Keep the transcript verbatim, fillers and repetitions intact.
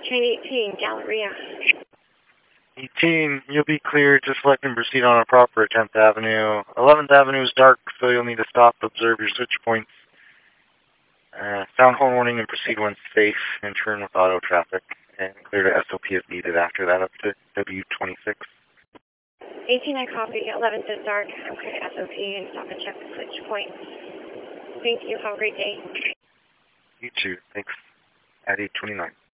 Train eighteen, Galleria. eighteen, you'll be cleared to select and proceed on a proper tenth Avenue. eleventh Avenue is dark, so you'll need to stop, observe your switch points. Uh, sound horn warning and proceed when safe, and turn with auto traffic, and clear to S O P if needed after that up to W twenty-six. eighteen, I copy. eleventh is dark. I'm clear to S O P and stop and check the switch points. Thank you. Have a great day. You too. Thanks. At eight twenty-nine.